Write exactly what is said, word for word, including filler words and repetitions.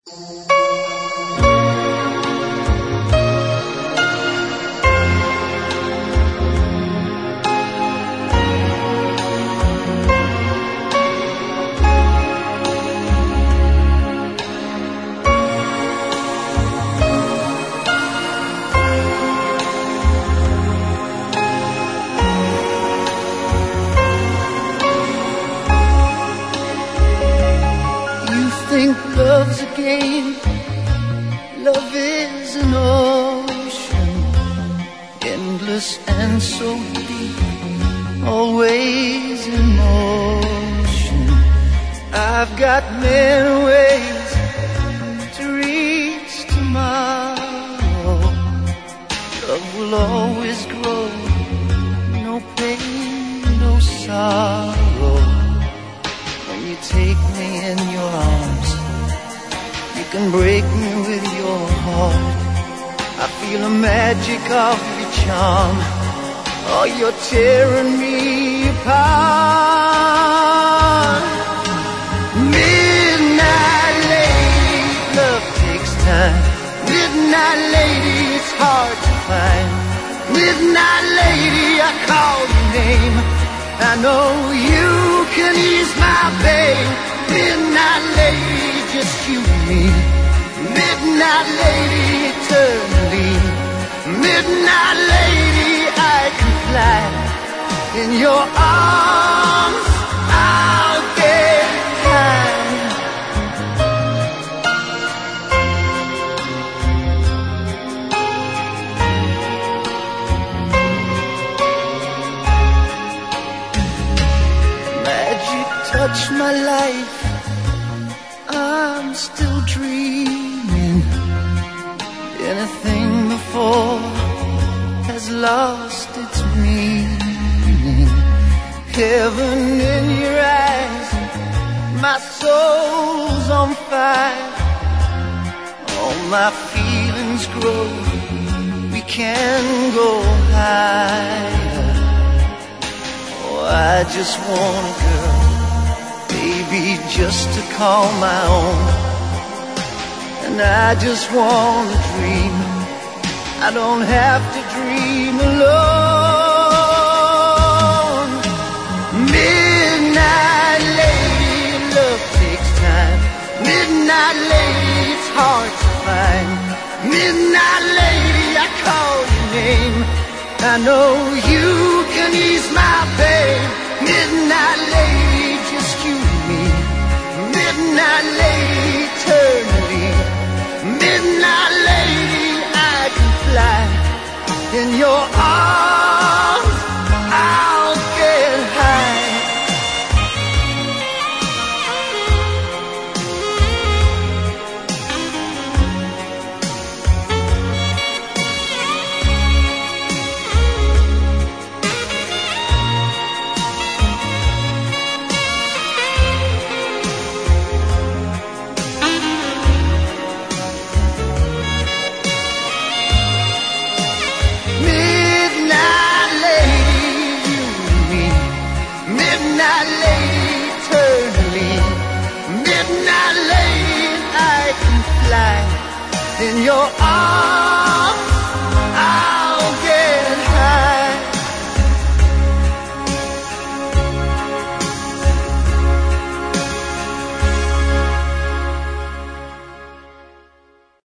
Love's a game, love is an ocean, endless and so deep, always in motion. I've got many ways to reach tomorrow. Love will always grow, no pain, no sorrow. When you take me in your arms, you can break me with your heart. I feel the magic of your charm. Oh, you're tearing me apart. Midnight lady, love takes time. Midnight lady, it's hard to find. Midnight lady, I call your name. I know you can ease my pain. Midnight lady, just you and me. Midnight lady, eternally. Midnight lady, I can fly. In your arms, I'll get high. Magic touch my life, I'm still dreaming. Anything before has lost its meaning. Heaven in your eyes, my soul's on fire. All my feelings grow, we can go higher. Oh, I just want a girl, baby, just to call my own. And I just want to dream, I don't have to dream alone. Midnight lady, love takes time. Midnight lady, it's hard to find. Midnight lady, I call your name. I know you can ease my pain. Midnight lady, just you and me. Midnight lady, eternally. Midnight lady, I can fly. In your arms, I'll get high. Midnight lady, eternally. Midnight lady, I can fly. In your arms